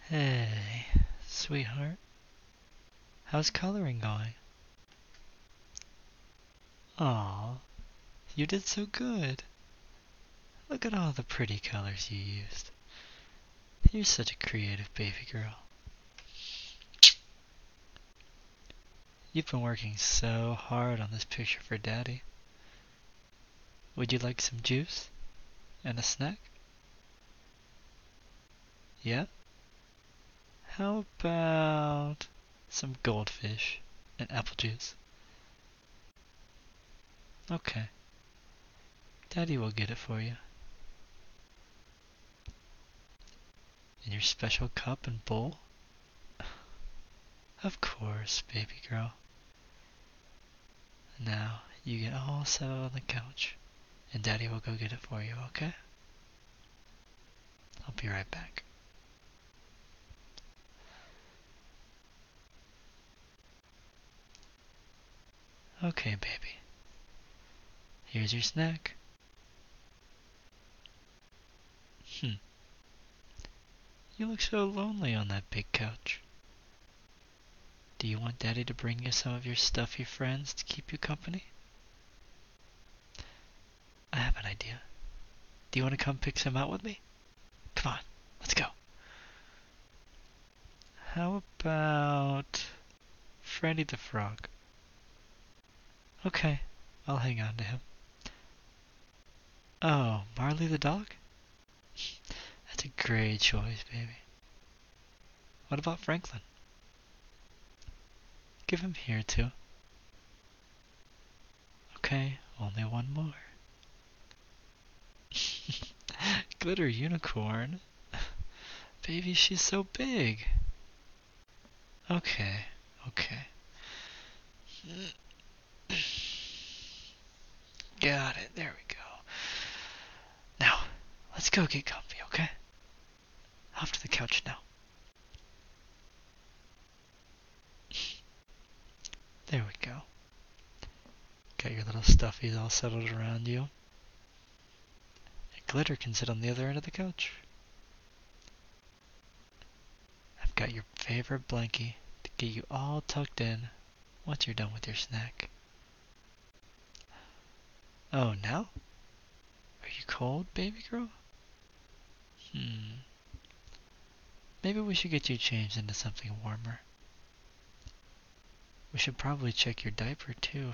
Hey, sweetheart. How's coloring going? Aw, you did so good. Look at all the pretty colors you used. You're such a creative baby girl. You've been working so hard on this picture for Daddy. Would you like some juice? And a snack? Yeah? How about some goldfish and apple juice? Okay. Daddy will get it for you. In your special cup and bowl? Of course, baby girl. Now, you get all settled on the couch, and Daddy will go get it for you, okay? I'll be right back. Okay, baby. Here's your snack. You look so lonely on that big couch. Do you want Daddy to bring you some of your stuffy friends to keep you company? I have an idea. Do you want to come pick some out with me? Come on, let's go. How about Freddy the Frog? Okay, I'll hang on to him. Oh, Marley the dog? That's a great choice, baby. What about Franklin? Give him here, too. Okay, only one more. Glitter Unicorn? Baby, she's so big. Okay. Got it, there we go. Now, let's go get comfy, okay? Off to the couch now. There we go. Got your little stuffies all settled around you. And Glitter can sit on the other end of the couch. I've got your favorite blankie to get you all tucked in once you're done with your snack. Oh, now? Are you cold, baby girl? Maybe we should get you changed into something warmer. We should probably check your diaper too,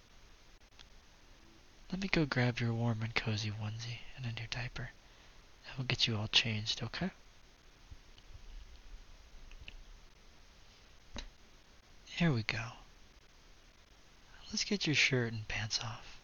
Let me go grab your warm and cozy onesie and a new diaper. And we'll get you all changed, okay? Here we go. Let's get your shirt and pants off.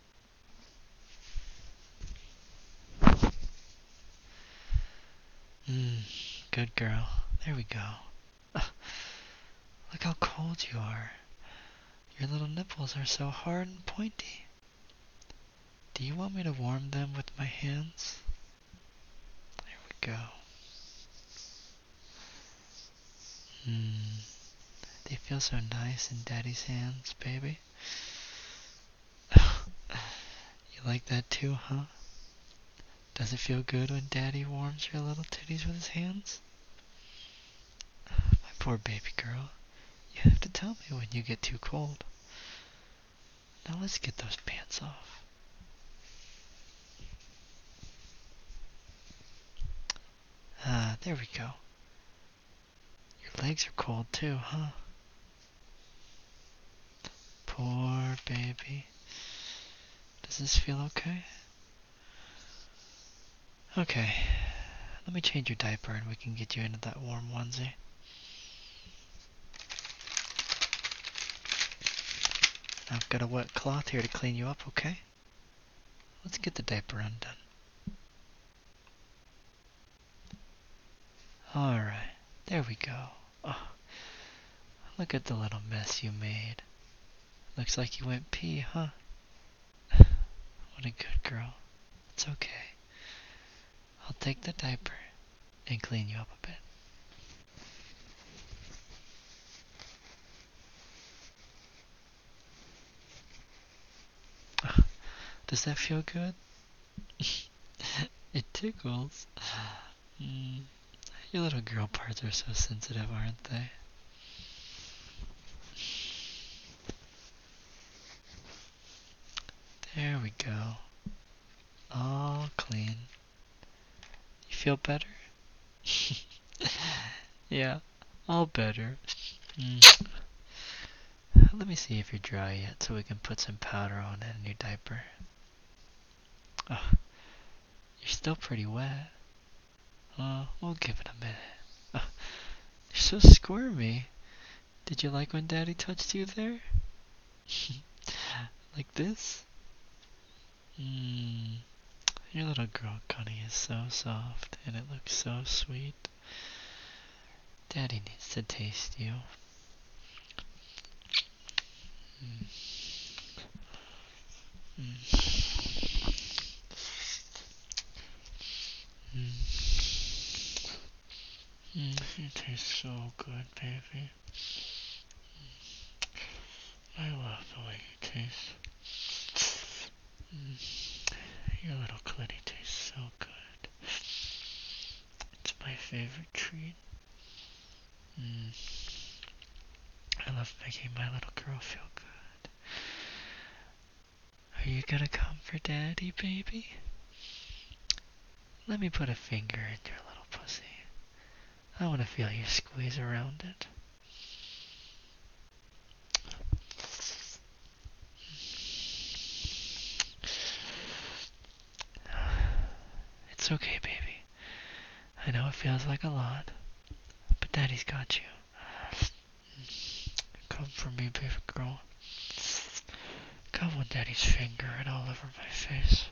Good girl. There we go. Look how cold you are. Your little nipples are so hard and pointy. Do you want me to warm them with my hands? There we go. They feel so nice in Daddy's hands, baby. You like that too, huh? Does it feel good when Daddy warms your little titties with his hands? My poor baby girl. You have to tell me when you get too cold. Now let's get those pants off. There we go. Your legs are cold too, huh? Poor baby. Does this feel okay? Okay. Let me change your diaper and we can get you into that warm onesie. I've got a wet cloth here to clean you up, okay? Let's get the diaper undone. Alright, there we go. Oh, look at the little mess you made. Looks like you went pee, huh? What a good girl. It's okay. I'll take the diaper and clean you up a bit. Does that feel good? It tickles. Your little girl parts are so sensitive, aren't they? There we go. All clean. You feel better? Yeah, all better. Let me see if you're dry yet so we can put some powder on it in your diaper. Oh, you're still pretty wet. We'll give it a minute. Oh, you're so squirmy. Did you like when Daddy touched you there? Like this? Your little girl Connie is so soft and it looks so sweet. Daddy needs to taste you. You taste so good, baby. I love the way you taste. Your little clitty tastes so good. It's my favorite treat. I love making my little girl feel good. Are you gonna come for Daddy, baby? Let me put a finger in your little pussy. I want to feel you squeeze around it. It's okay, baby. I know it feels like a lot, but Daddy's got you. Come for me, baby girl. Come with Daddy's finger and all over my face.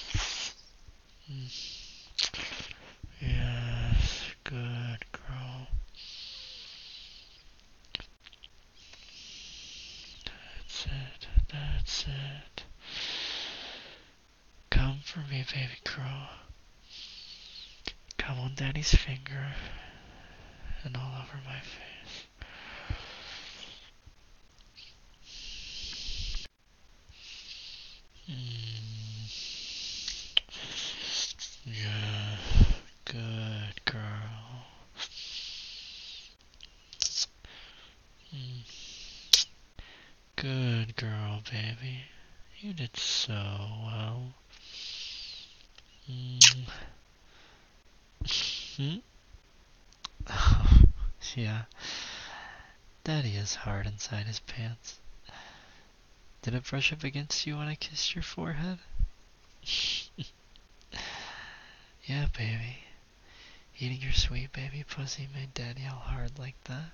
Yes, good girl. That's it. Come for me, baby girl. Come on Daddy's finger and all over my face. Yeah, good girl. Good girl, baby. You did so well. Yeah, Daddy is hard inside his pants. Did it brush up against you when I kissed your forehead? Yeah, baby. Eating your sweet baby pussy made Daddy all hard like that.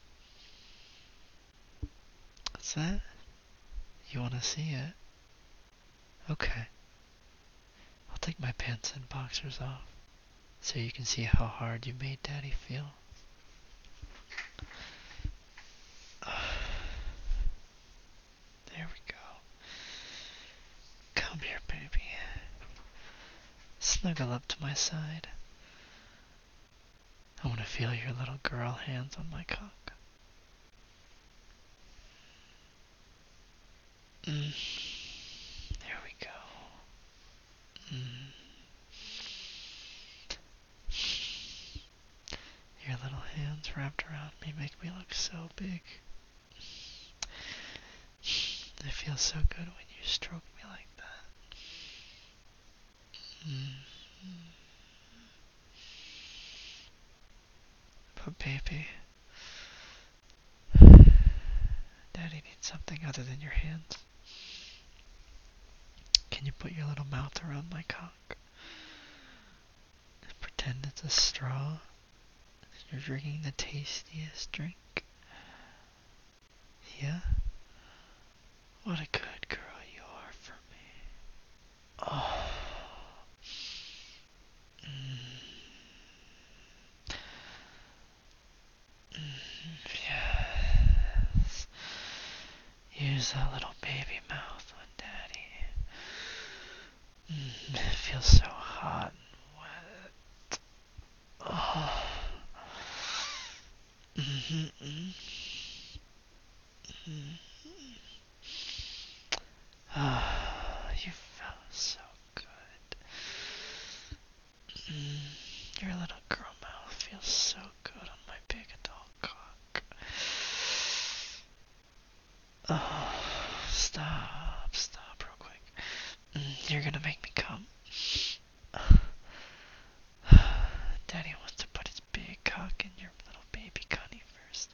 What's that? You wanna see it? Okay. I'll take my pants and boxers off so you can see how hard you made Daddy feel. There we go. Come here, baby. Snuggle up to my side. I want to feel your little girl hands on my cock. There we go. Your little hands wrapped around me make me look so big. It feels so good when you stroke me like that. But baby, Daddy needs something other than your hands. Can you put your little mouth around my cock? Pretend it's a straw. You're drinking the tastiest drink. Yeah? What a good girl you are for me. Oh. Yes. Use that little baby mouth on Daddy. It feels so hot and wet. Oh. You felt so good. Your little girl mouth feels Oh, stop real quick. You're gonna make me come. Daddy wants to put his big cock in your little baby cunny first.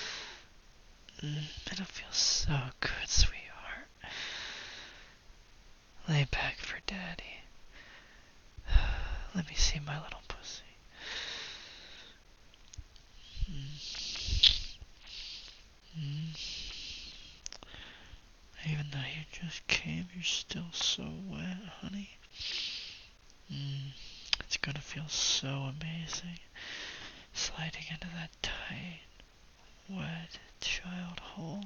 It'll feel so good, sweetheart. Lay back for Daddy. Let me see my little pussy. Even though you just came, you're still so wet, honey. It's gonna feel so amazing. Sliding into that tight, wet child hole.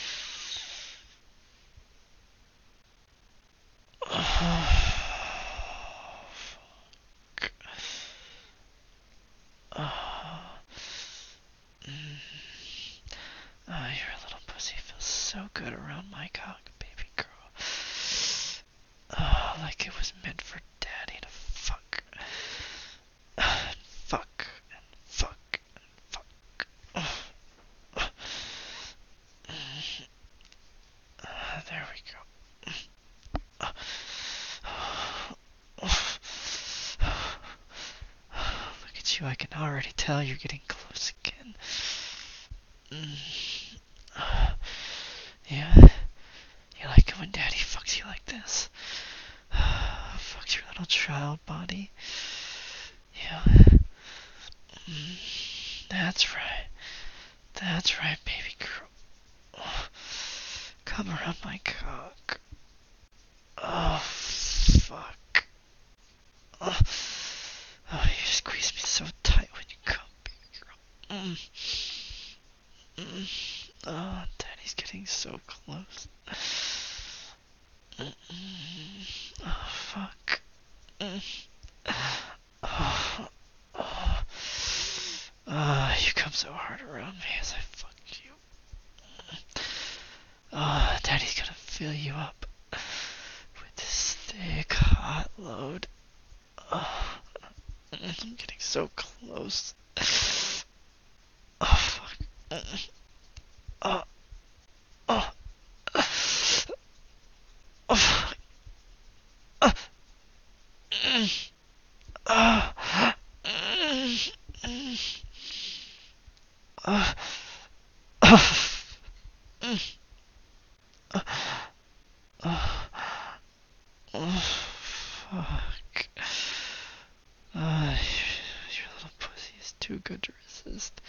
Your little pussy feels so good around my cock, baby girl. Like it was meant for Daddy to fuck. Fuck and fuck and fuck. There we go. Look at you, I can already tell you're getting close again. Yeah? You like it when Daddy fucks you like this? Fucks your little child body? Yeah. That's right. That's right, baby girl. Come around my cock. Oh, fuck. Oh, you squeeze me so tight when you come, baby girl. Oh, Daddy's getting so close. Oh, fuck. You come so hard around me as I fuck you. Daddy's gonna fill you up with this thick, hot load. I'm getting so close. Oh, fuck. Oh, oh, oh, fuck. Fuck. Your little pussy is too good to resist.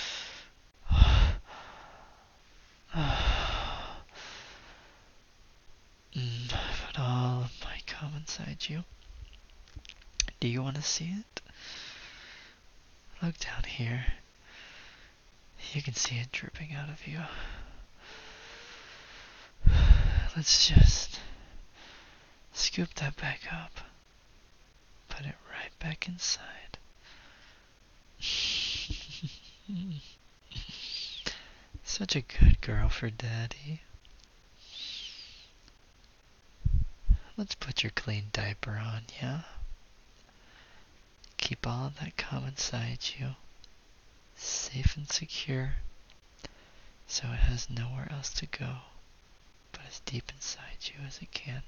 Put all of my cum inside you. Do you want to see it? Look down here. You can see it dripping out of you. Let's just scoop that back up. Put it right back inside. Such a good girl for Daddy. Let's put your clean diaper on, yeah? Keep all of that cum inside you, safe and secure, so it has nowhere else to go but as deep inside you as it can.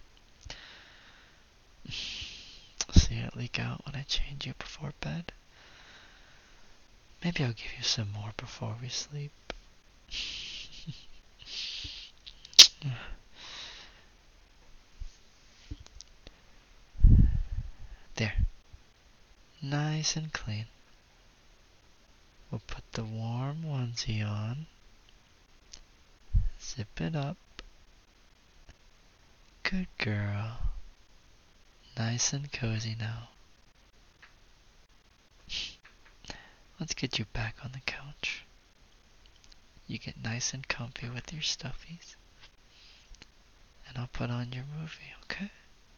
See it leak out when I change you before bed. Maybe I'll give you some more before we sleep. There. Nice and clean. We'll put the warm onesie on. Zip it up. Good girl. Nice and cozy now. Let's get you back on the couch. You get nice and comfy with your stuffies. And I'll put on your movie, okay?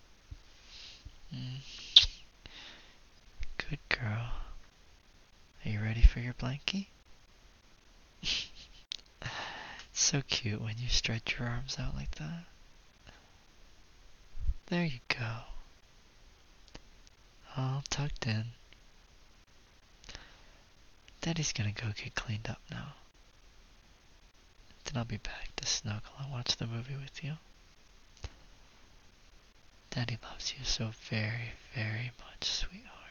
Good girl. Are you ready for your blankie? It's so cute when you stretch your arms out like that. There you go. All tucked in. Daddy's gonna go get cleaned up now. Then I'll be back to snuggle and watch the movie with you. Daddy loves you so very, very much, sweetheart.